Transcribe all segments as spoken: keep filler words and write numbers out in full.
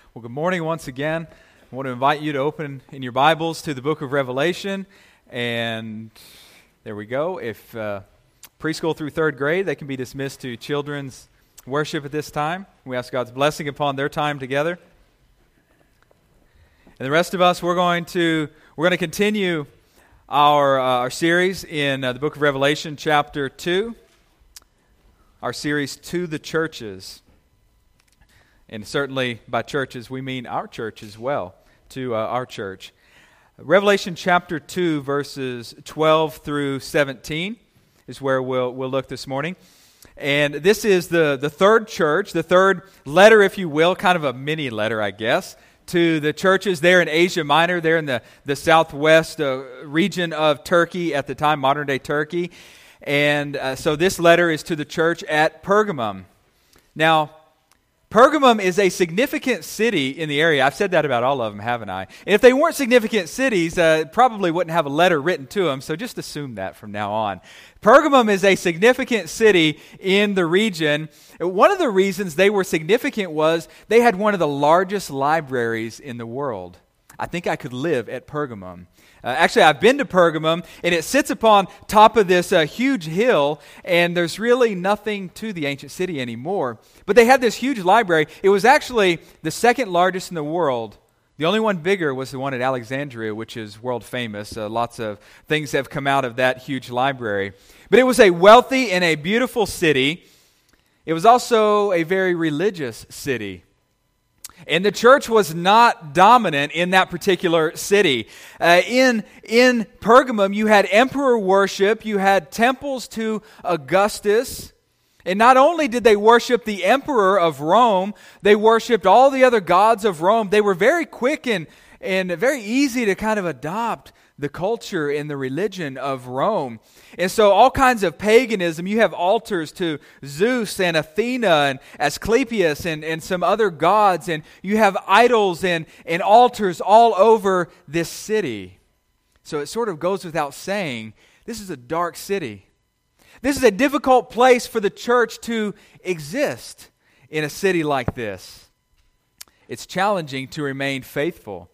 Well, good morning once again. I want to invite you to open in your Bibles to the book of Revelation. And there we go. If uh, preschool through third grade, they can be dismissed to children's worship at this time. We ask God's blessing upon their time together. And the rest of us, we're going to we're going to continue our uh, our series in uh, the book of Revelation, chapter two. Our series, To the Churches. And certainly by churches, we mean our church as well, to uh, our church. Revelation chapter two, verses twelve through seventeen is where we'll we'll look this morning. And this is the, the third church, the third letter, if you will, kind of a mini letter, I guess, to the churches there in Asia Minor, there in the, the southwest uh, region of Turkey at the time, modern-day Turkey. And uh, so this letter is to the church at Pergamum. Now, Pergamum is a significant city in the area. I've said that about all of them, haven't I? And if they weren't significant cities, uh, probably wouldn't have a letter written to them, so just assume that from now on. Pergamum is a significant city in the region. One of the reasons they were significant was they had one of the largest libraries in the world. I think I could live at Pergamum. Uh, actually, I've been to Pergamum, and it sits upon top of this uh, huge hill, and there's really nothing to the ancient city anymore. But they had this huge library. It was actually the second largest in the world. The only one bigger was the one at Alexandria, which is world famous. Uh, lots of things have come out of that huge library. But it was a wealthy and a beautiful city. It was also a very religious city. And the church was not dominant in that particular city. Uh, in, in Pergamum, you had emperor worship, you had temples to Augustus. And not only did they worship the emperor of Rome, they worshiped all the other gods of Rome. They were very quick and, and very easy to kind of adopt the culture and the religion of Rome. And so all kinds of paganism, you have altars to Zeus and Athena and Asclepius and, and some other gods, and you have idols and, and altars all over this city. So it sort of goes without saying, this is a dark city. This is a difficult place for the church to exist in a city like this. It's challenging to remain faithful.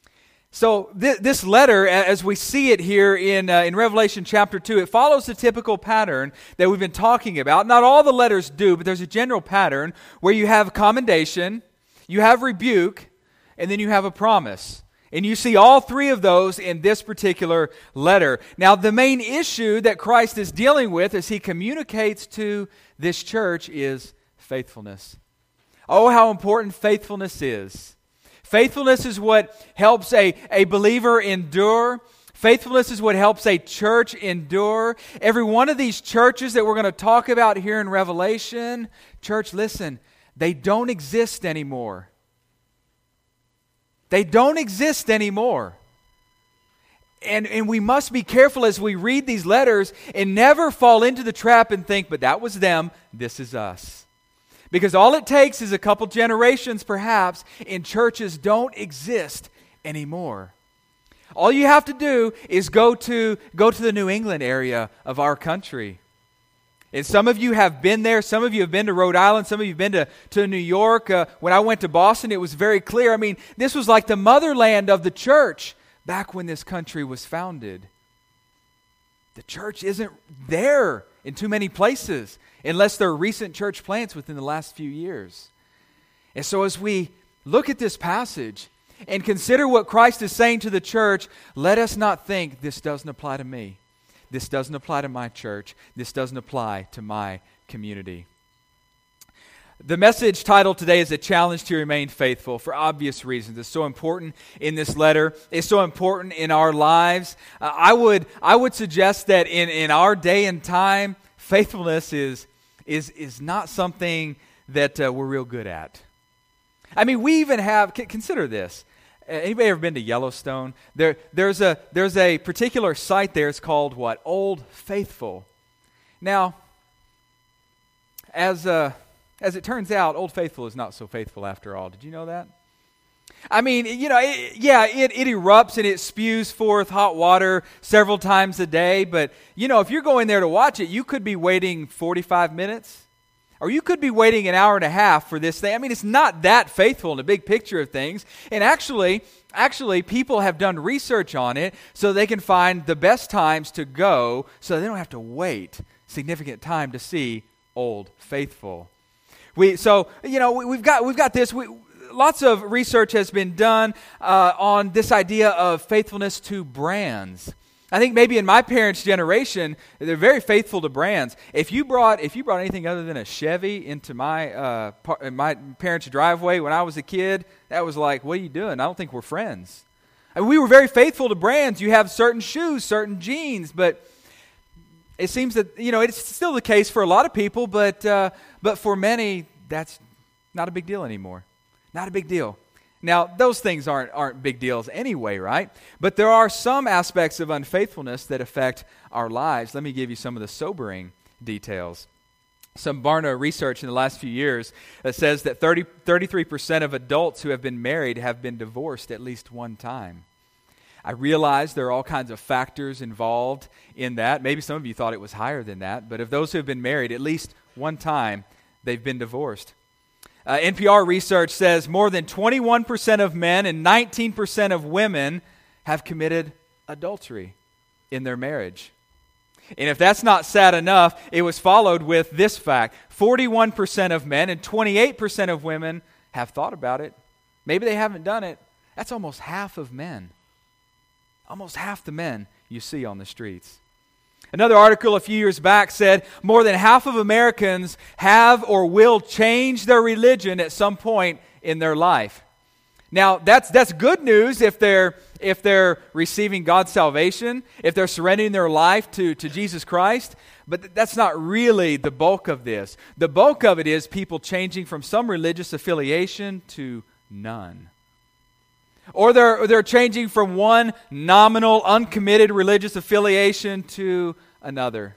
So th- this letter, as we see it here in uh, in Revelation chapter two, it follows the typical pattern that we've been talking about. Not all the letters do, but there's a general pattern where you have commendation, you have rebuke, and then you have a promise. And you see all three of those in this particular letter. Now, the main issue that Christ is dealing with as he communicates to this church is faithfulness. Oh, how important faithfulness is. Faithfulness is what helps a, a believer endure. Faithfulness is what helps a church endure. Every one of these churches that we're going to talk about here in Revelation, church, listen, they don't exist anymore. They don't exist anymore. And, and we must be careful as we read these letters and never fall into the trap and think, but that was them, this is us. Because all it takes is a couple generations, perhaps, and churches don't exist anymore. All you have to do is go to go to the New England area of our country. And some of you have been there. Some of you have been to Rhode Island. Some of you have been to, to New York. Uh, when I went to Boston, it was very clear. I mean, this was like the motherland of the church back when this country was founded. The church isn't there in too many places, unless they're recent church plants within the last few years. And so as we look at this passage and consider what Christ is saying to the church, let us not think this doesn't apply to me. This doesn't apply to my church. This doesn't apply to my community. The message title today is A Challenge to Remain Faithful for obvious reasons. It's so important in this letter. It's so important in our lives. Uh, I would I would suggest that in, in our day and time, faithfulness is is is not something that uh, we're real good at. I mean, we even have, consider this. Anybody ever been to Yellowstone? There, there's a there's a particular site there. It's called what? Old Faithful. Now, as uh, as it turns out, Old Faithful is not so faithful after all. Did you know that? I mean, you know, it, yeah, it, it erupts and it spews forth hot water several times a day. But, you know, if you're going there to watch it, you could be waiting forty-five minutes. Or you could be waiting an hour and a half for this thing. I mean, it's not that faithful in the big picture of things. And actually, actually, people have done research on it so they can find the best times to go so they don't have to wait significant time to see Old Faithful. We so you know we, we've got we've got this. We, lots of research has been done uh, on this idea of faithfulness to brands. I think maybe in my parents' generation, they're very faithful to brands. If you brought if you brought anything other than a Chevy into my uh, par- my parents' driveway when I was a kid, that was like, what are you doing? I don't think we're friends. And we were very faithful to brands. You have certain shoes, certain jeans, but it seems that you know it's still the case for a lot of people, but uh, but for many, that's not a big deal anymore. Not a big deal. Now, those things aren't aren't big deals anyway, right? But there are some aspects of unfaithfulness that affect our lives. Let me give you some of the sobering details. Some Barna research in the last few years that says that thirty, thirty-three percent of adults who have been married have been divorced at least one time. I realize there are all kinds of factors involved in that. Maybe some of you thought it was higher than that, but of those who have been married at least one time, they've been divorced. Uh, N P R research says more than twenty-one percent of men and nineteen percent of women have committed adultery in their marriage. And if that's not sad enough, it was followed with this fact. forty-one percent of men and twenty-eight percent of women have thought about it. Maybe they haven't done it. That's almost half of men. Almost half the men you see on the streets. Another article a few years back said more than half of Americans have or will change their religion at some point in their life. Now, that's that's good news if they're if they're receiving God's salvation, if they're surrendering their life to, to Jesus Christ, but th- that's not really the bulk of this. The bulk of it is people changing from some religious affiliation to none. Or they're, they're changing from one nominal, uncommitted religious affiliation to another.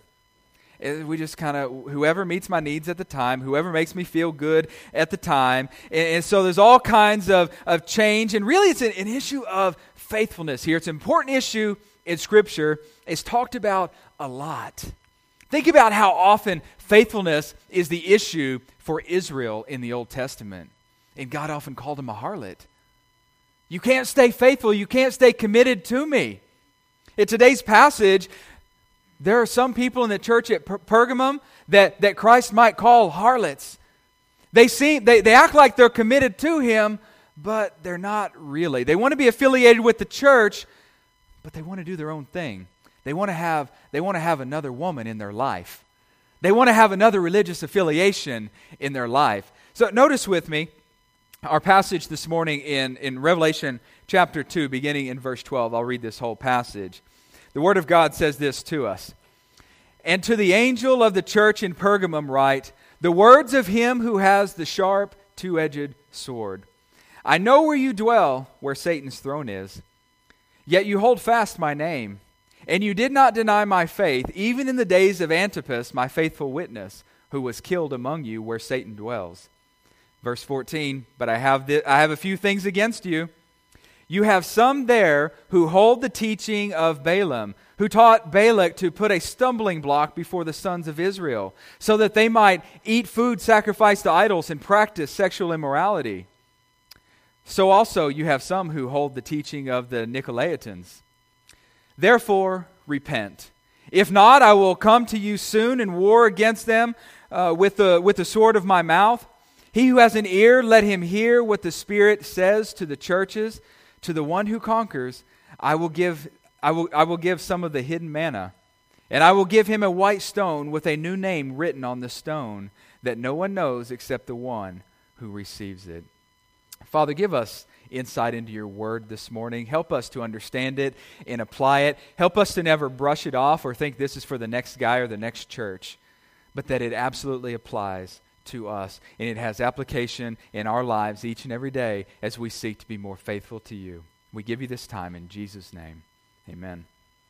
We just kind of, whoever meets my needs at the time, whoever makes me feel good at the time. And, and so there's all kinds of, of change. And really it's an, an issue of faithfulness here. It's an important issue in Scripture. It's talked about a lot. Think about how often faithfulness is the issue for Israel in the Old Testament. And God often called him a harlot. You can't stay faithful. You can't stay committed to me. In today's passage, there are some people in the church at per- Pergamum that, that Christ might call harlots. They seem they, they act like they're committed to him, but they're not really. They want to be affiliated with the church, but they want to do their own thing. They want to have they want to have another woman in their life. They want to have another religious affiliation in their life. So notice with me our passage this morning in, in Revelation chapter two, beginning in verse twelve. I'll read this whole passage. The Word of God says this to us. And to the angel of the church in Pergamum write, the words of him who has the sharp, two-edged sword. I know where you dwell, where Satan's throne is. Yet you hold fast my name, and you did not deny my faith, even in the days of Antipas, my faithful witness, who was killed among you where Satan dwells. Verse fourteen, but I have th- I have a few things against you. You have some there who hold the teaching of Balaam, who taught Balak to put a stumbling block before the sons of Israel, so that they might eat food sacrificed to idols and practice sexual immorality. So also you have some who hold the teaching of the Nicolaitans. Therefore, repent. If not, I will come to you soon and war against them uh, with the with the sword of my mouth. He who has an ear, let him hear what the Spirit says to the churches. To the one who conquers, I will give I will I will give some of the hidden manna, and I will give him a white stone with a new name written on the stone that no one knows except the one who receives it. Father, give us insight into your word this morning. Help us to understand it and apply it. Help us to never brush it off or think this is for the next guy or the next church, but that it absolutely applies to us, and it has application in our lives each and every day as we seek to be more faithful to you. We give you this time in Jesus' name. Amen.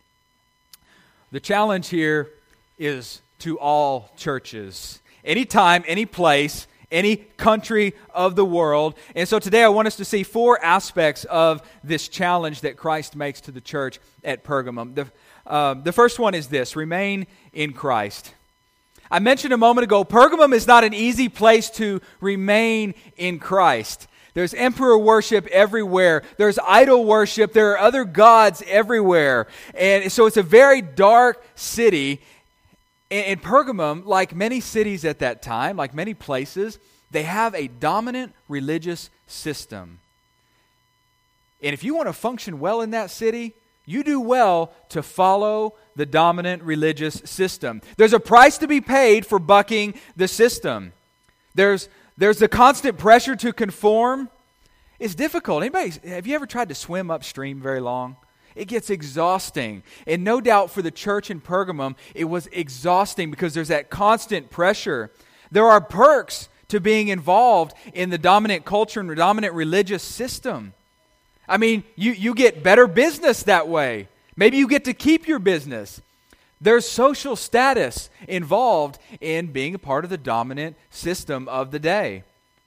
The challenge here is to all churches. Anytime, any place, any country of the world. And so today I want us to see four aspects of this challenge that Christ makes to the church at Pergamum. The, uh, the first one is this: remain in Christ. I mentioned a moment ago, Pergamum is not an easy place to remain in Christ. There's emperor worship everywhere. There's idol worship. There are other gods everywhere. And so it's a very dark city. And Pergamum, like many cities at that time, like many places, they have a dominant religious system. And if you want to function well in that city, you do well to follow the dominant religious system. There's a price to be paid for bucking the system. There's there's the constant pressure to conform. It's difficult. Anybody, have you ever tried to swim upstream very long? It gets exhausting. And no doubt for the church in Pergamum, it was exhausting because there's that constant pressure. There are perks to being involved in the dominant culture and the dominant religious system. I mean, you, you get better business that way. Maybe you get to keep your business. There's social status involved in being a part of the dominant system of the day.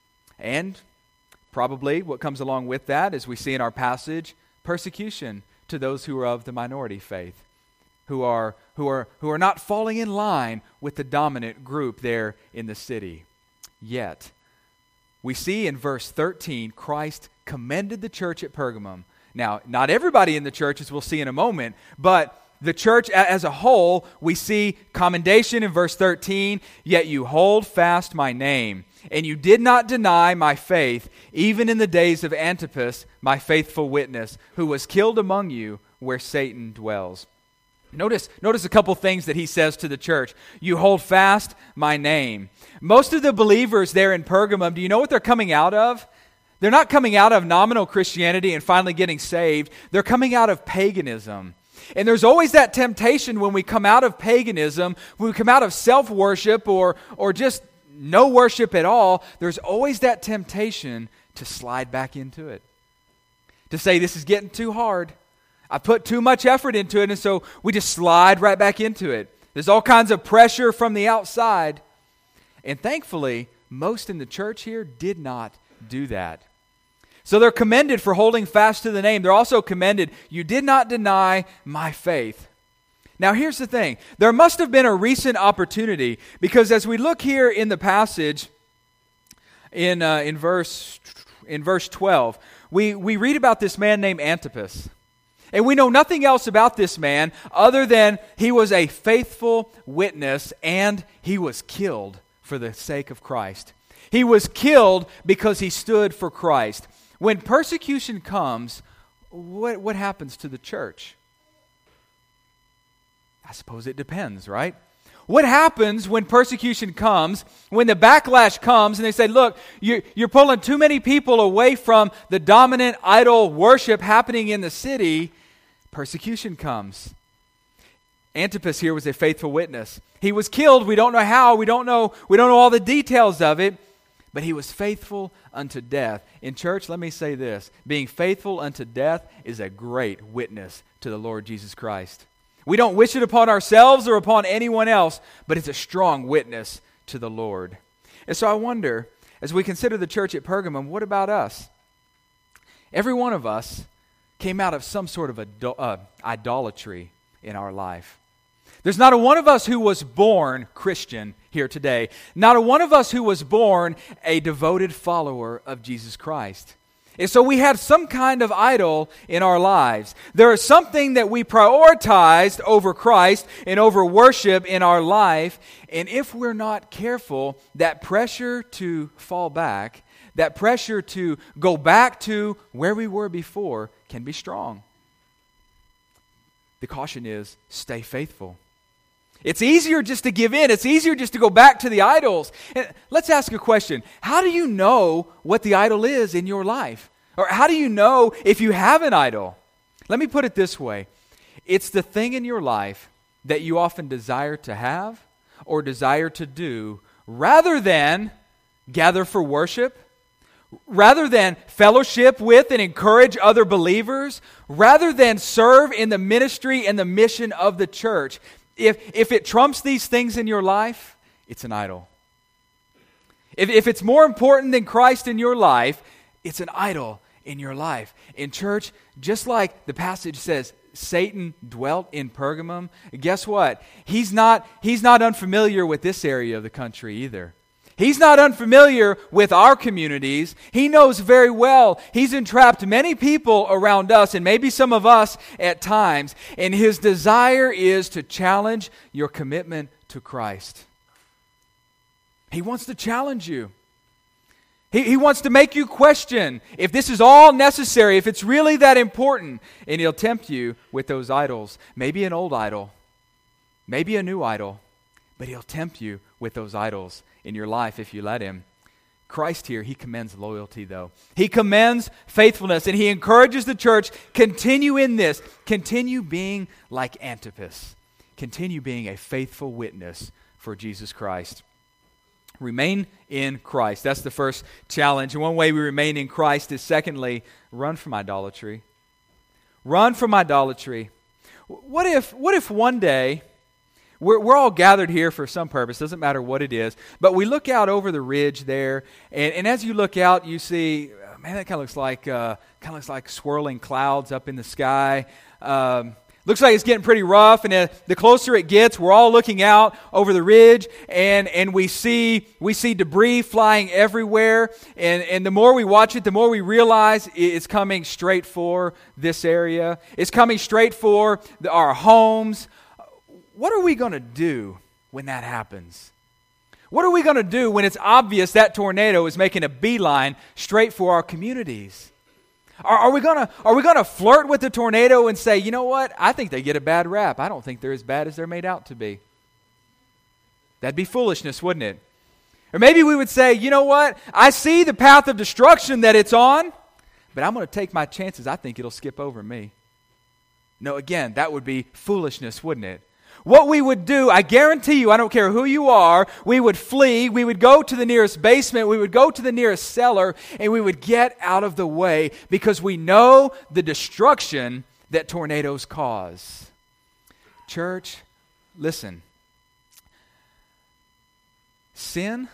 And probably what comes along with that, as we see in our passage, persecution to those who are of the minority faith, who are who are who are not falling in line with the dominant group there in the city. Yet, we see in verse thirteen, Christ commended the church at Pergamum. Now, not everybody in the church, as we'll see in a moment, but the church as a whole, we see commendation in verse thirteen, yet you hold fast my name, and you did not deny my faith, even in the days of Antipas, my faithful witness, who was killed among you where Satan dwells. Notice, notice a couple things that he says to the church. You hold fast my name. Most of the believers there in Pergamum, do you know what they're coming out of? They're not coming out of nominal Christianity and finally getting saved. They're coming out of paganism. And there's always that temptation when we come out of paganism, when we come out of self-worship or, or just no worship at all, there's always that temptation to slide back into it. To say, this is getting too hard. I put too much effort into it, and so we just slide right back into it. There's all kinds of pressure from the outside. And thankfully, most in the church here did not do that. So they're commended for holding fast to the name. They're also commended, you did not deny my faith. Now here's the thing. There must have been a recent opportunity, because as we look here in the passage, in uh, in verse in verse twelve, we, we read about this man named Antipas. And we know nothing else about this man other than he was a faithful witness and he was killed for the sake of Christ. He was killed because he stood for Christ. When persecution comes, what, what happens to the church? I suppose it depends, right? What happens when persecution comes, when the backlash comes and they say, look, you're, you're pulling too many people away from the dominant idol worship happening in the city? Persecution comes. Antipas here was a faithful witness. He was killed. We don't know how. We don't know, we don't know all the details of it. But he was faithful unto death. In church, let me say this. Being faithful unto death is a great witness to the Lord Jesus Christ. We don't wish it upon ourselves or upon anyone else, but it's a strong witness to the Lord. And so I wonder, as we consider the church at Pergamum, what about us? Every one of us came out of some sort of idol- uh, idolatry in our life. There's not a one of us who was born Christian here today. Not a one of us who was born a devoted follower of Jesus Christ. And so we had some kind of idol in our lives. There is something that we prioritized over Christ and over worship in our life. And if we're not careful, that pressure to fall back, that pressure to go back to where we were before can be strong. The caution is, stay faithful. It's easier just to give in. It's easier just to go back to the idols. And let's ask a question. How do you know what the idol is in your life? Or how do you know if you have an idol? Let me put it this way. It's the thing in your life that you often desire to have or desire to do rather than gather for worship, rather than fellowship with and encourage other believers, rather than serve in the ministry and the mission of the church. If, if it trumps these things in your life, it's an idol. If, if it's more important than Christ in your life, it's an idol in your life. In church, just like the passage says, Satan dwelt in Pergamum, guess what? He's not, he's not unfamiliar with this area of the country either. He's not unfamiliar with our communities. He knows very well he's entrapped many people around us, and maybe some of us at times, and his desire is to challenge your commitment to Christ. He wants to challenge you. He, he wants to make you question if this is all necessary, if it's really that important, and he'll tempt you with those idols. Maybe an old idol, maybe a new idol, but he'll tempt you with those idols in your life if you let him. Christ here, he commends loyalty though. He commends faithfulness, and he encourages the church, continue in this. Continue being like Antipas. Continue being a faithful witness for Jesus Christ. Remain in Christ. That's the first challenge. And one way we remain in Christ is, secondly, run from idolatry. Run from idolatry. What if, what if one day, We're, we're all gathered here for some purpose, doesn't matter what it is, but we look out over the ridge there, and, and as you look out, you see, man, that kind of looks like uh, kind of looks like swirling clouds up in the sky. Um, looks like it's getting pretty rough, and uh, the closer it gets, we're all looking out over the ridge, and, and we see we see debris flying everywhere, and, and the more we watch it, the more we realize it's coming straight for this area. It's coming straight for the, our homes. What are we going to do when that happens? What are we going to do when it's obvious that tornado is making a beeline straight for our communities? Are, are we going to are we going to flirt with the tornado and say, you know what? I think they get a bad rap. I don't think they're as bad as they're made out to be. That'd be foolishness, wouldn't it? Or maybe we would say, you know what? I see the path of destruction that it's on, but I'm going to take my chances. I think it'll skip over me. No, again, that would be foolishness, wouldn't it? What we would do, I guarantee you, I don't care who you are, we would flee, we would go to the nearest basement, we would go to the nearest cellar, and we would get out of the way because we know the destruction that tornadoes cause. Church, listen. Sin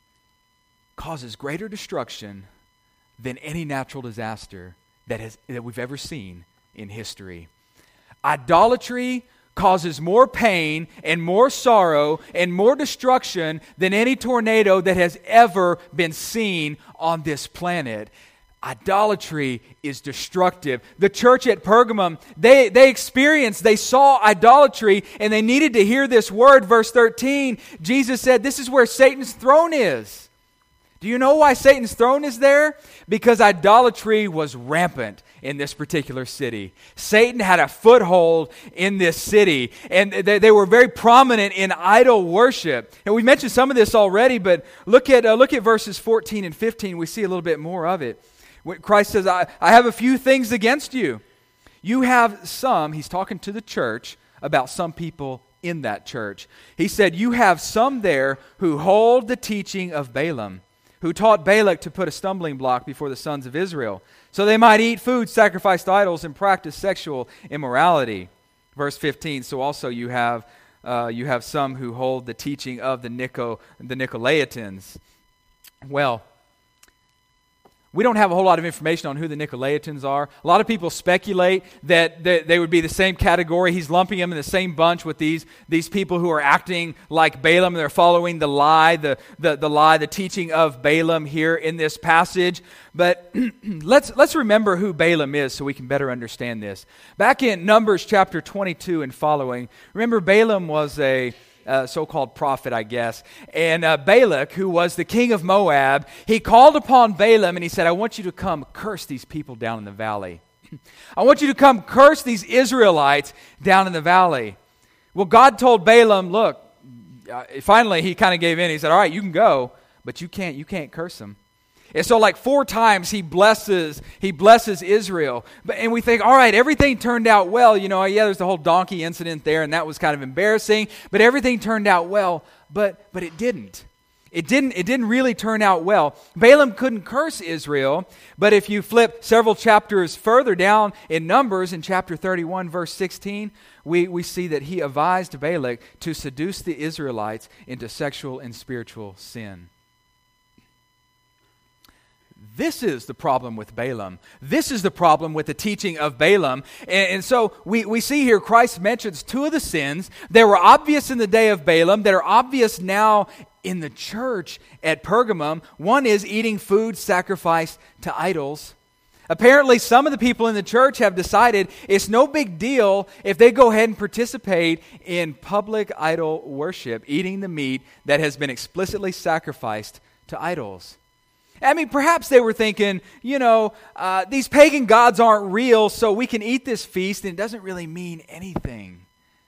causes greater destruction than any natural disaster that has that we've ever seen in history. Idolatry causes more pain and more sorrow and more destruction than any tornado that has ever been seen on this planet. Idolatry is destructive. The church at Pergamum, they, they experienced, they saw idolatry, and they needed to hear this word. Verse thirteen, Jesus said, this is where Satan's throne is. Do you know why Satan's throne is there? Because idolatry was rampant in this particular city. Satan had a foothold in this city, and they, they were very prominent in idol worship. And we mentioned some of this already, but look at uh, look at verses fourteen and fifteen. We see a little bit more of it. When Christ says, I, I have a few things against you. You have some, he's talking to the church about some people in that church. He said, you have some there who hold the teaching of Balaam, who taught Balak to put a stumbling block before the sons of Israel, so they might eat food sacrificed to idols and practice sexual immorality. Verse fifteen, so also you have uh, you have some who hold the teaching of the Nico, the Nicolaitans. Well, we don't have a whole lot of information on who the Nicolaitans are. A lot of people speculate that they, they would be the same category. He's lumping them in the same bunch with these, these people who are acting like Balaam. They're following the lie, the, the, the lie, the teaching of Balaam here in this passage. But let's, let's remember who Balaam is so we can better understand this. Back in Numbers chapter twenty-two and following, remember Balaam was a Uh, so-called prophet, I guess. And uh, Balak, who was the king of Moab, he called upon Balaam and he said, I want you to come curse these people down in the valley. I want you to come curse these Israelites down in the valley. Well, God told Balaam, look, uh, finally he kind of gave in. He said, all right, you can go, but you can't, you can't curse them. And so like four times he blesses, he blesses Israel. But, and we think, all right, everything turned out well. You know, yeah, there's the whole donkey incident there, and that was kind of embarrassing. But everything turned out well, but but it didn't. It didn't, it didn't really turn out well. Balaam couldn't curse Israel, but if you flip several chapters further down in Numbers, in chapter thirty-one, verse sixteen, we, we see that he advised Balak to seduce the Israelites into sexual and spiritual sin. this is the problem with Balaam. This is the problem with the teaching of Balaam. And, and so we, we see here Christ mentions two of the sins that were obvious in the day of Balaam, that are obvious now in the church at Pergamum. One is eating food sacrificed to idols. Apparently, some of the people in the church have decided it's no big deal if they go ahead and participate in public idol worship, eating the meat that has been explicitly sacrificed to idols. I mean, perhaps they were thinking, you know, uh, these pagan gods aren't real, so we can eat this feast, and it doesn't really mean anything.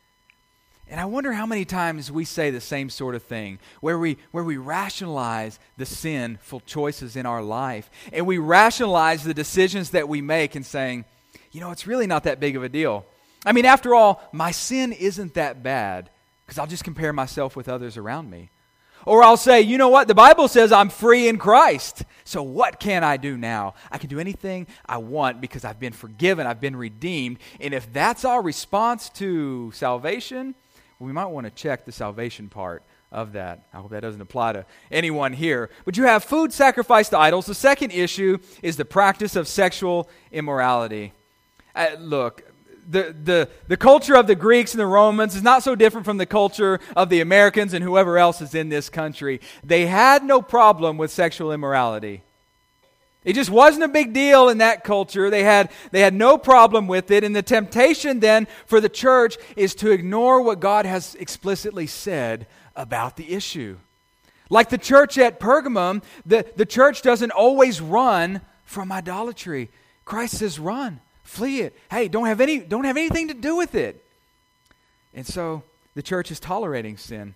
And I wonder how many times we say the same sort of thing, where we where we rationalize the sinful choices in our life, and we rationalize the decisions that we make and saying, you know, it's really not that big of a deal. I mean, after all, my sin isn't that bad, because I'll just compare myself with others around me. Or I'll say, you know what, the Bible says I'm free in Christ, so what can I do now? I can do anything I want because I've been forgiven, I've been redeemed, and if that's our response to salvation, we might want to check the salvation part of that. I hope that doesn't apply to anyone here. But you have food sacrificed to idols. The second issue is the practice of sexual immorality. Uh, look, the, the, the culture of the Greeks and the Romans is not so different from the culture of the Americans and whoever else is in this country. They had no problem with sexual immorality. It just wasn't a big deal in that culture. They had they had no problem with it. And the temptation then for the church is to ignore what God has explicitly said about the issue. Like the church at Pergamum, the, the church doesn't always run from idolatry. Christ says, run, flee it. Hey, don't have any don't have anything to do with it. And so the church is tolerating sin.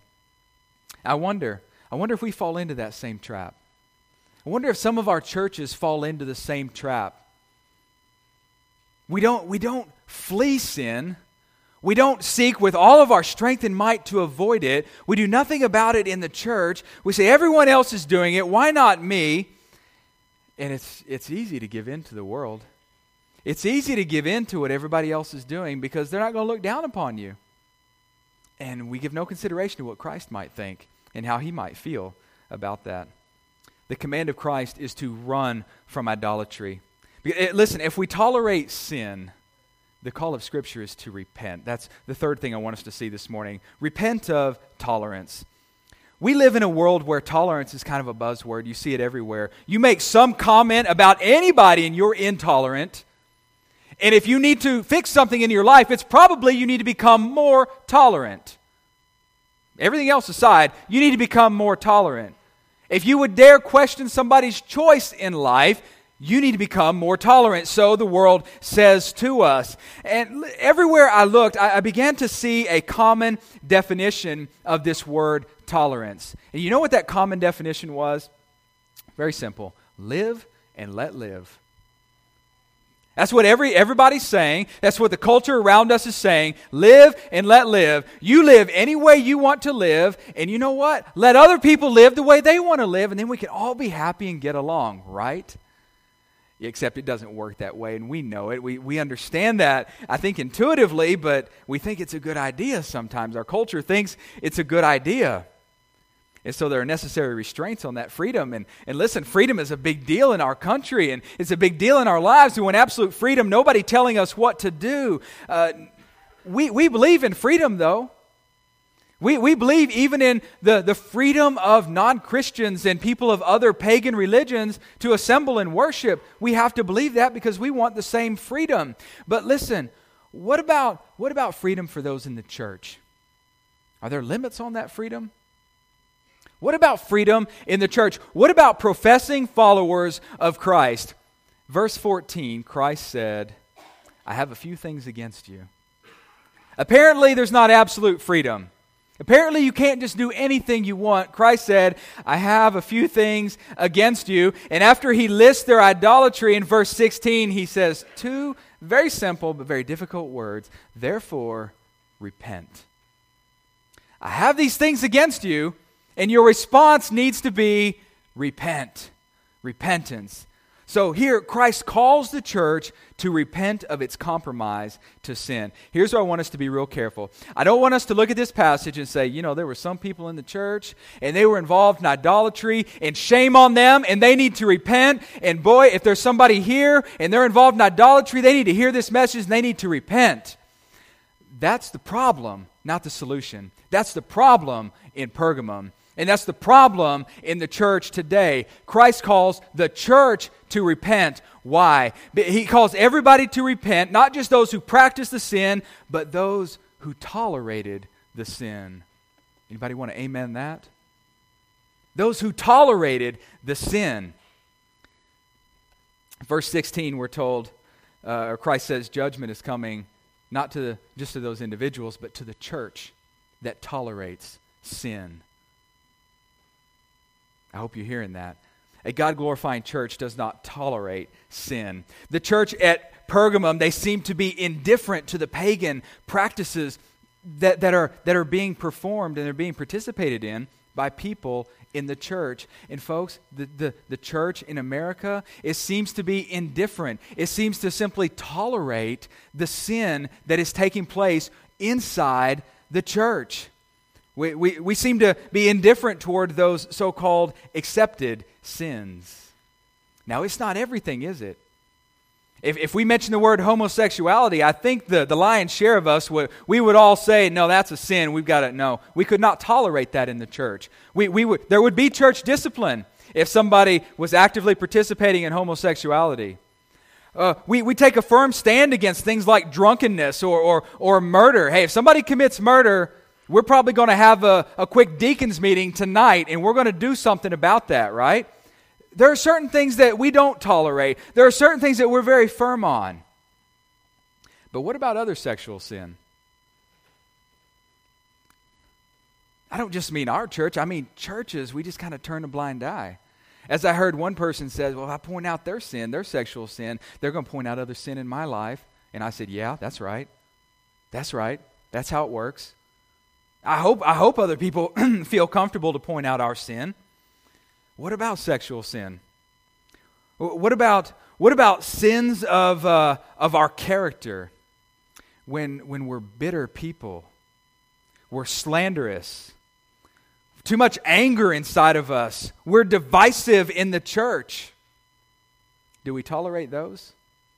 I wonder, I wonder if we fall into that same trap. I wonder if some of our churches fall into the same trap. We don't, we don't flee sin. We don't seek with all of our strength and might to avoid it. We do nothing about it in the church. We say, everyone else is doing it. Why not me? And it's, it's easy to give in to the world. It's easy to give in to what everybody else is doing because they're not going to look down upon you. And we give no consideration to what Christ might think and how he might feel about that. The command of Christ is to run from idolatry. Listen, if we tolerate sin, the call of Scripture is to repent. That's the third thing I want us to see this morning. Repent of tolerance. We live in a world where tolerance is kind of a buzzword. You see it everywhere. You make some comment about anybody and you're intolerant. And if you need to fix something in your life, it's probably you need to become more tolerant. Everything else aside, you need to become more tolerant. If you would dare question somebody's choice in life, you need to become more tolerant. So the world says to us. And everywhere I looked, I, I began to see a common definition of this word tolerance. And you know what that common definition was? Very simple. Live and let live. That's what every everybody's saying. That's what the culture around us is saying. Live and let live. You live any way you want to live. And you know what? Let other people live the way they want to live. And then we can all be happy and get along, right? Except it doesn't work that way. And we know it. We, we understand that, I think, intuitively. But we think it's a good idea sometimes. Our culture thinks it's a good idea. And so there are necessary restraints on that freedom. And, and listen, freedom is a big deal in our country, and it's a big deal in our lives. We want absolute freedom, nobody telling us what to do. Uh, we, we believe in freedom, though. We, we believe even in the, the freedom of non-Christians and people of other pagan religions to assemble and worship. We have to believe that because we want the same freedom. But listen, what about, what about freedom for those in the church? Are there limits on that freedom? What about freedom in the church? What about professing followers of Christ? Verse fourteen, Christ said, I have a few things against you. Apparently, there's not absolute freedom. Apparently, you can't just do anything you want. Christ said, I have a few things against you. And after he lists their idolatry in verse sixteen, he says two very simple but very difficult words. Therefore, repent. I have these things against you. And your response needs to be repent, repentance. So here, Christ calls the church to repent of its compromise to sin. Here's where I want us to be real careful. I don't want us to look at this passage and say, you know, there were some people in the church, and they were involved in idolatry, and shame on them, and they need to repent. And boy, if there's somebody here, and they're involved in idolatry, they need to hear this message, and they need to repent. That's the problem, not the solution. That's the problem in Pergamum. And that's the problem in the church today. Christ calls the church to repent. Why? He calls everybody to repent, not just those who practice the sin, but those who tolerated the sin. Anybody want to amen that? Those who tolerated the sin. Verse sixteen, we're told, uh, or Christ says judgment is coming not to the, just to those individuals, but to the church that tolerates sin. I hope you're hearing that. A God-glorifying church does not tolerate sin. The church at Pergamum, they seem to be indifferent to the pagan practices that, that, are, that are being performed and they're being participated in by people in the church. And folks, the, the, the church in America, it seems to be indifferent. It seems to simply tolerate the sin that is taking place inside the church. We, we, we seem to be indifferent toward those so-called accepted sins. Now, it's not everything, is it? If, if we mention the word homosexuality, I think the, the lion's share of us, would, we would all say, no, that's a sin. We've got to, no. We could not tolerate that in the church. We, we would, there would be church discipline if somebody was actively participating in homosexuality. Uh, we, we take a firm stand against things like drunkenness or, or, or murder. Hey, if somebody commits murder, we're probably going to have a, a quick deacons meeting tonight, and we're going to do something about that, right? There are certain things that we don't tolerate. There are certain things that we're very firm on. But what about other sexual sin? I don't just mean our church. I mean churches, we just kind of turn a blind eye. As I heard one person says, well, if I point out their sin, their sexual sin, they're going to point out other sin in my life. And I said, yeah, that's right. That's right. That's how it works. I hope I hope other people feel comfortable to point out our sin. What about sexual sin? What about what about sins of uh, of our character? When when we're bitter people, we're slanderous, too much anger inside of us, we're divisive in the church. Do we tolerate those?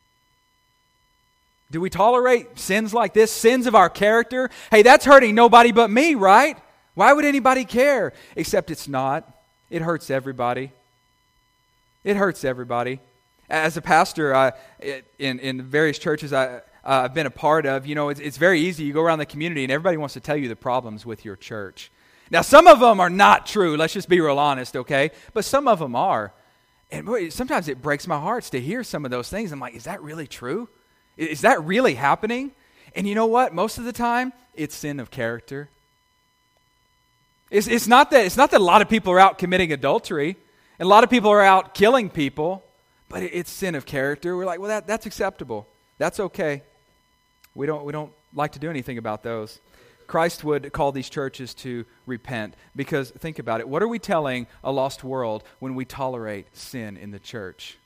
Do we tolerate sins like this, sins of our character? Hey, that's hurting nobody but me, right? Why would anybody care? Except it's not. It hurts everybody. It hurts everybody. As a pastor, I, in, in various churches I, uh, I've been a part of, you know, it's, it's very easy. You go around the community and everybody wants to tell you the problems with your church. Now, some of them are not true. Let's just be real honest, okay? But some of them are. And boy, sometimes it breaks my heart to hear some of those things. I'm like, is that really true? Is that really happening? And you know what? Most of the time, it's sin of character. It's, it's, not that, it's not that a lot of people are out committing adultery, and a lot of people are out killing people, but it, it's sin of character. We're like, well, that, that's acceptable. That's okay. We don't, we don't like to do anything about those. Christ would call these churches to repent because, think about it, what are we telling a lost world when we tolerate sin in the church?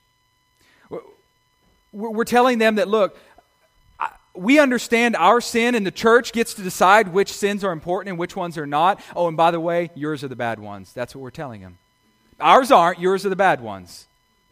We're telling them that, look, we understand our sin and the church gets to decide which sins are important and which ones are not. Oh, and by the way, yours are the bad ones. That's what we're telling them. Ours aren't, yours are the bad ones.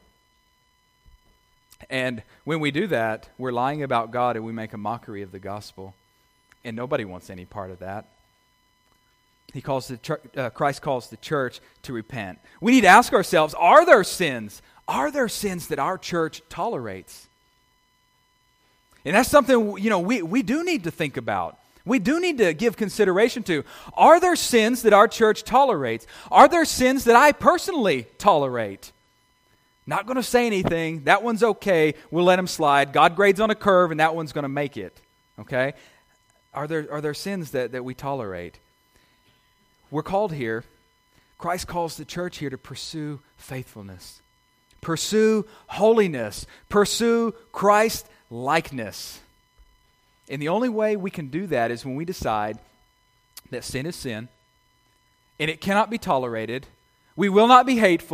And when we do that, we're lying about God and we make a mockery of the gospel. And nobody wants any part of that. He calls the church, uh, Christ calls the church to repent. We need to ask ourselves, are there sins? Are there sins that our church tolerates? And that's something, you know, we, we do need to think about. We do need to give consideration to. Are there sins that our church tolerates? Are there sins that I personally tolerate? Not going to say anything. That one's okay. We'll let them slide. God grades on a curve, and that one's going to make it. Okay? Are there are there sins that, that we tolerate? We're called here. Christ calls the church here to pursue faithfulness. Pursue holiness. Pursue Christ likeness. And the only way we can do that is when we decide that sin is sin and it cannot be tolerated. We will not be hateful.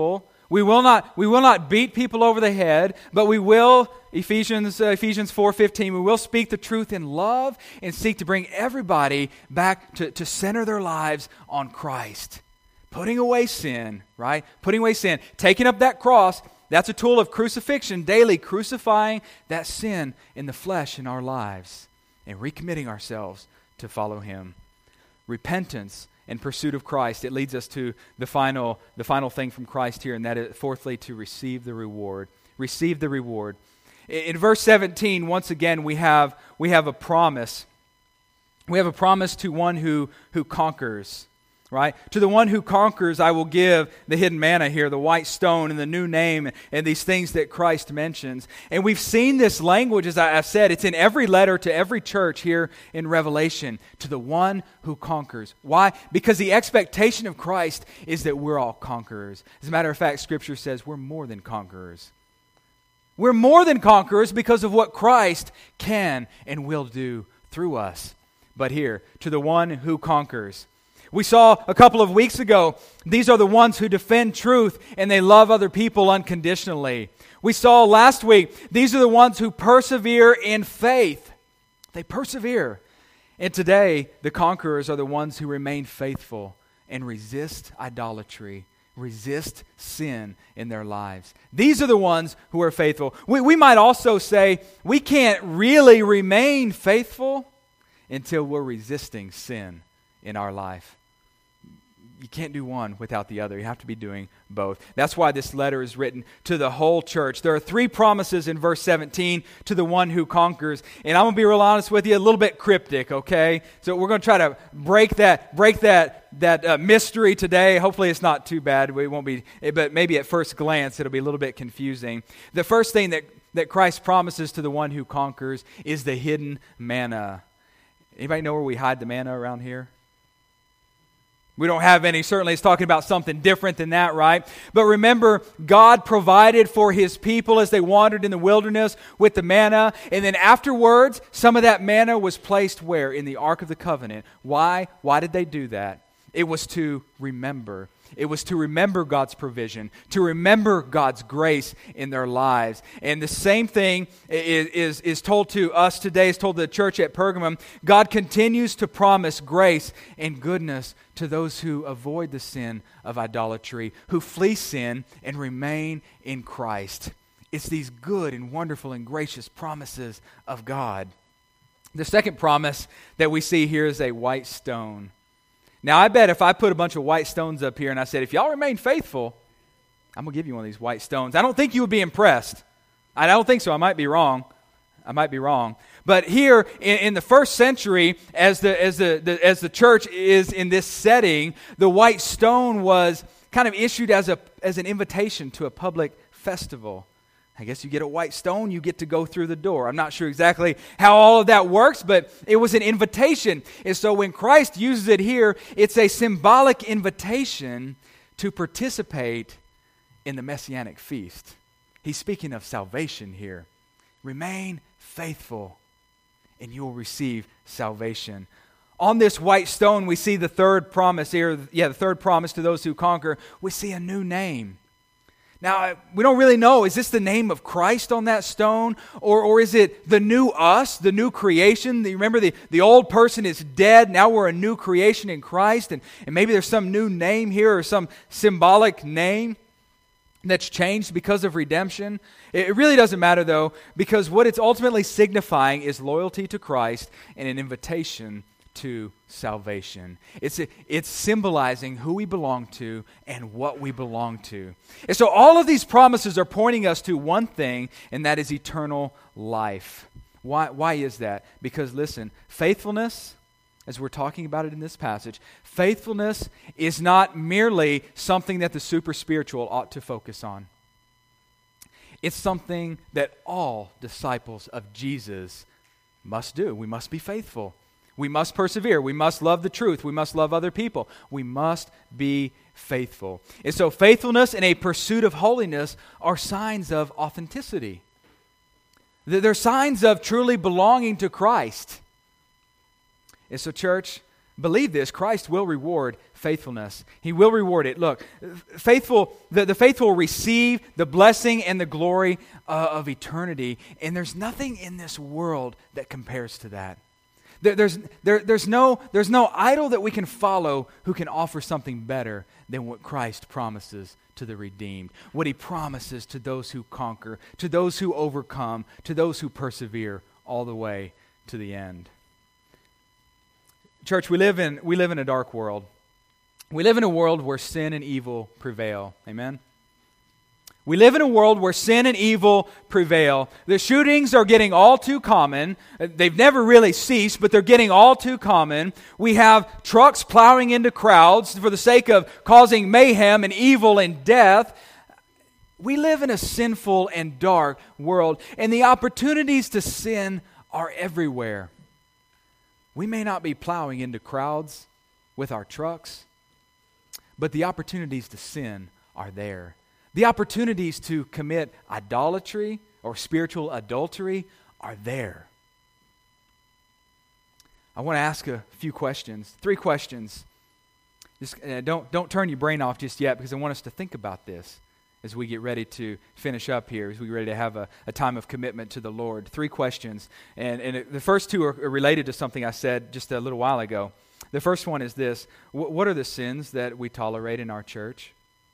We will not, we will not beat people over the head, but we will, Ephesians uh, Ephesians four fifteen, we will speak the truth in love and seek to bring everybody back to, to center their lives on Christ. Putting away sin, right? Putting away sin. Taking up that cross, that's a tool of crucifixion, daily crucifying that sin in the flesh in our lives and recommitting ourselves to follow Him. Repentance and pursuit of Christ, it leads us to the final, the final thing from Christ here, and that is, fourthly, to receive the reward. Receive the reward. In, in verse seventeen, once again, we have we have a promise. We have a promise to one who who conquers. Right? To the one who conquers, I will give the hidden manna here, the white stone and the new name and these things that Christ mentions. And we've seen this language, as I, I've said, it's in every letter to every church here in Revelation, to the one who conquers. Why? Because the expectation of Christ is that we're all conquerors. As a matter of fact, Scripture says we're more than conquerors. We're more than conquerors because of what Christ can and will do through us. But here, to the one who conquers. We saw a couple of weeks ago, these are the ones who defend truth and they love other people unconditionally. We saw last week, these are the ones who persevere in faith. They persevere. And today, the conquerors are the ones who remain faithful and resist idolatry, resist sin in their lives. These are the ones who are faithful. We, we might also say we can't really remain faithful until we're resisting sin in our life. You can't do one without the other. You have to be doing both. That's why this letter is written to the whole church. There are three promises in verse seventeen to the one who conquers. And I'm going to be real honest with you, a little bit cryptic, okay? So we're going to try to break that break that that uh, mystery today. Hopefully it's not too bad. We won't be, but maybe at first glance it'll be a little bit confusing. The first thing that, that Christ promises to the one who conquers is the hidden manna. Anybody know where we hide the manna around here? We don't have any. Certainly it's talking about something different than that, right? But remember, God provided for His people as they wandered in the wilderness with the manna. And then afterwards, some of that manna was placed where? In the Ark of the Covenant. Why? Why did they do that? It was to remember. It was to remember God's provision, to remember God's grace in their lives. And the same thing is, is, is told to us today, is told to the church at Pergamum. God continues to promise grace and goodness to those who avoid the sin of idolatry, who flee sin and remain in Christ. It's these good and wonderful and gracious promises of God. The second promise that we see here is a white stone. Now, I bet if I put a bunch of white stones up here and I said, if y'all remain faithful, I'm going to give you one of these white stones. I don't think you would be impressed. I don't think so. I might be wrong. I might be wrong. But here in, in the first century, as the, as, the, the, as the church is in this setting, the white stone was kind of issued as, a, as an invitation to a public festival. I guess you get a white stone, you get to go through the door. I'm not sure exactly how all of that works, but it was an invitation. And so when Christ uses it here, it's a symbolic invitation to participate in the Messianic feast. He's speaking of salvation here. Remain faithful, and you will receive salvation. On this white stone, we see the third promise here. Yeah, the third promise to those who conquer. We see a new name. Now, we don't really know, is this the name of Christ on that stone? Or, or is it the new us, the new creation? The, remember, the, the old person is dead. Now we're a new creation in Christ. And, and maybe there's some new name here or some symbolic name that's changed because of redemption. It, it really doesn't matter, though, because what it's ultimately signifying is loyalty to Christ and an invitation to salvation. It's it's symbolizing who we belong to and what we belong to. And so all of these promises are pointing us to one thing, and that is eternal life. Why, why is that? Because listen, faithfulness, as we're talking about it in this passage, faithfulness is not merely something that the super spiritual ought to focus on. It's something that all disciples of Jesus must do. We must be faithful. We must persevere. We must love the truth. We must love other people. We must be faithful. And so faithfulness and a pursuit of holiness are signs of authenticity. They're signs of truly belonging to Christ. And so, church, believe this, Christ will reward faithfulness. He will reward it. Look, faithful, the, the faithful receive the blessing and the glory uh, of eternity, and there's nothing in this world that compares to that. There, there's, there, there's, no, there's no idol that we can follow who can offer something better than what Christ promises to the redeemed, what He promises to those who conquer, to those who overcome, to those who persevere all the way to the end. Church, we live in we live in a dark world. We live in a world where sin and evil prevail. Amen? We live in a world where sin and evil prevail. The shootings are getting all too common. They've never really ceased, but they're getting all too common. We have trucks plowing into crowds for the sake of causing mayhem and evil and death. We live in a sinful and dark world, and the opportunities to sin are everywhere. We may not be plowing into crowds with our trucks, but the opportunities to sin are there. The opportunities to commit idolatry or spiritual adultery are there. I want to ask a few questions, three questions. Just uh, don't don't turn your brain off just yet, because I want us to think about this as we get ready to finish up here, as we get ready to have a, a time of commitment to the Lord. Three questions, and, and it, the first two are related to something I said just a little while ago. The first one is this: Wh- what are the sins that we tolerate in our church?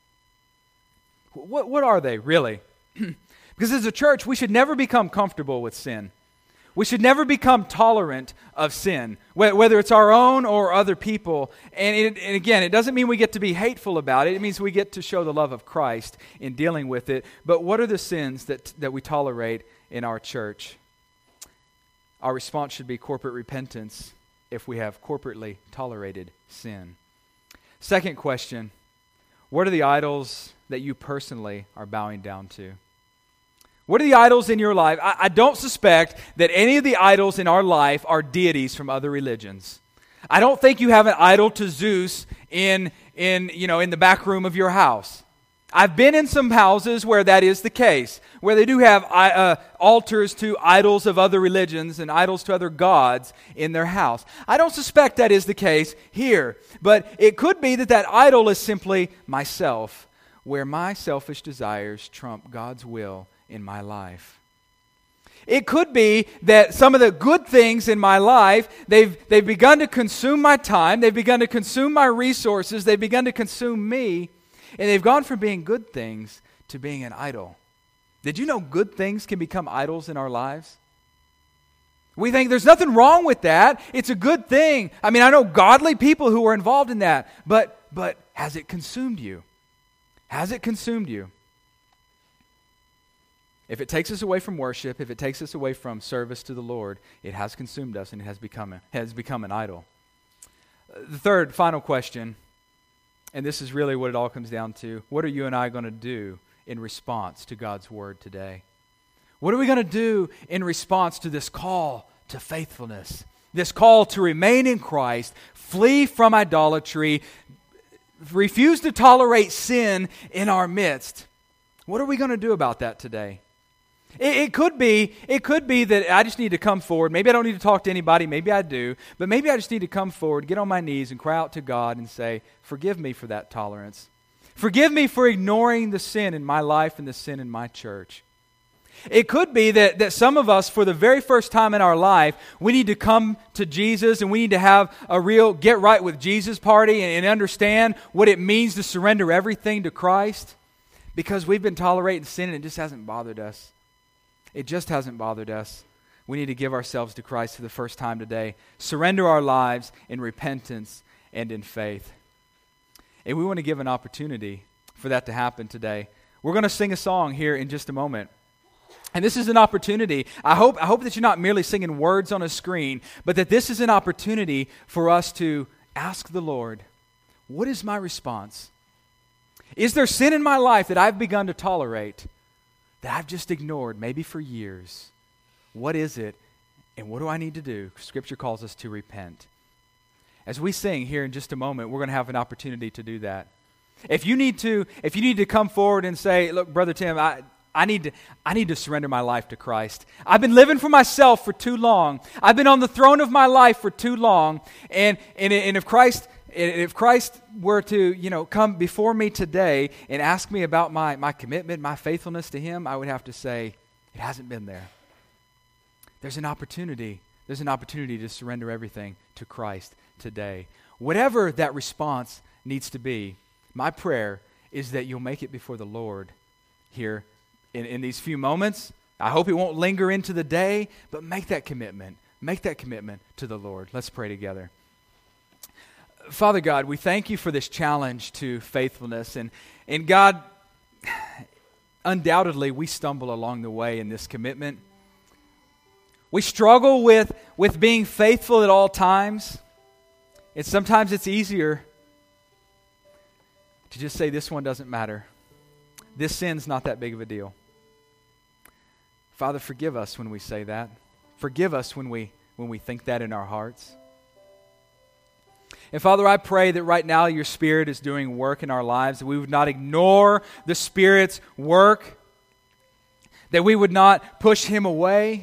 What what are they really? Because as a church, we should never become comfortable with sin. We should never become tolerant of sin, wh- whether it's our own or other people. And, it, and again, it doesn't mean we get to be hateful about it. It means we get to show the love of Christ in dealing with it. But what are the sins that that we tolerate in our church? Our response should be corporate repentance if we have corporately tolerated sin. Second question: what are the idols that you personally are bowing down to? What are the idols in your life? I, I don't suspect that any of the idols in our life are deities from other religions. I don't think you have an idol to Zeus in, in, you know, in the back room of your house. I've been in some houses where that is the case, where they do have uh, altars to idols of other religions and idols to other gods in their house. I don't suspect that is the case here, but it could be that that idol is simply myself, where my selfish desires trump God's will in my life. It could be that some of the good things in my life, they've, they've begun to consume my time, they've begun to consume my resources, they've begun to consume me, and they've gone from being good things to being an idol. Did you know good things can become idols in our lives? We think there's nothing wrong with that. It's a good thing. I mean, I know godly people who are involved in that, but but has it consumed you? Has it consumed you? If it takes us away from worship, if it takes us away from service to the Lord, it has consumed us and it has become a, has become an idol. The third, final question, and this is really what it all comes down to: what are you and I going to do in response to God's word today? What are we going to do in response to this call to faithfulness, this call to remain in Christ, flee from idolatry, refuse to tolerate sin in our midst? What are we going to do about that today? It, it could be, it could be that I just need to come forward. Maybe I don't need to talk to anybody. Maybe I do. But maybe I just need to come forward, get on my knees, and cry out to God and say, forgive me for that tolerance. Forgive me for ignoring the sin in my life and the sin in my church. It could be that, that some of us, for the very first time in our life, we need to come to Jesus and we need to have a real get right with Jesus party and, and understand what it means to surrender everything to Christ, because we've been tolerating sin and it just hasn't bothered us. It just hasn't bothered us. We need to give ourselves to Christ for the first time today. Surrender our lives in repentance and in faith. And we want to give an opportunity for that to happen today. We're going to sing a song here in just a moment. And this is an opportunity. I hope, I hope that you're not merely singing words on a screen, but that this is an opportunity for us to ask the Lord, what is my response? Is there sin in my life that I've begun to tolerate, that I've just ignored, maybe for years? What is it, and what do I need to do? Scripture calls us to repent. As we sing here in just a moment, we're going to have an opportunity to do that. If you need to, if you need to come forward and say, look, Brother Tim, I, I need to, I need to surrender my life to Christ. I've been living for myself for too long. I've been on the throne of my life for too long. And, and, and if Christ, if Christ were to, you know, come before me today and ask me about my, my commitment, my faithfulness to Him, I would have to say, it hasn't been there. There's an opportunity. There's an opportunity to surrender everything to Christ today. Whatever that response needs to be, my prayer is that you'll make it before the Lord here in, in these few moments. I hope it won't linger into the day, but make that commitment. Make that commitment to the Lord. Let's pray together. Father God, we thank you for this challenge to faithfulness. And, and God, undoubtedly, we stumble along the way in this commitment. We struggle with, with being faithful at all times. And sometimes it's easier to just say this one doesn't matter. This sin's not that big of a deal. Father, forgive us when we say that. Forgive us when we when we think that in our hearts. And Father, I pray that right now your Spirit is doing work in our lives, that we would not ignore the Spirit's work, that we would not push Him away,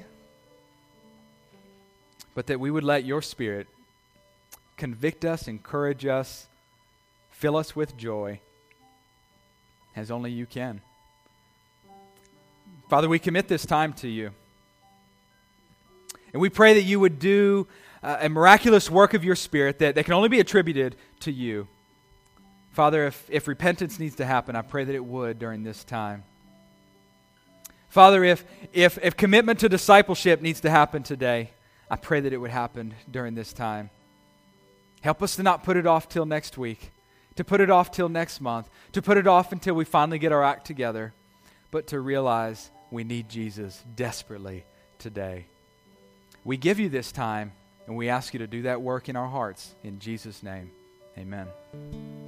but that we would let your Spirit convict us, encourage us, fill us with joy, as only you can. Father, we commit this time to you. And we pray that you would do uh, a miraculous work of your Spirit that, that can only be attributed to you. Father, if, if repentance needs to happen, I pray that it would during this time. Father, if, if, if commitment to discipleship needs to happen today, I pray that it would happen during this time. Help us to not put it off till next week, to put it off till next month, to put it off until we finally get our act together, but to realize we need Jesus desperately today. We give you this time, and we ask you to do that work in our hearts. In Jesus' name, amen.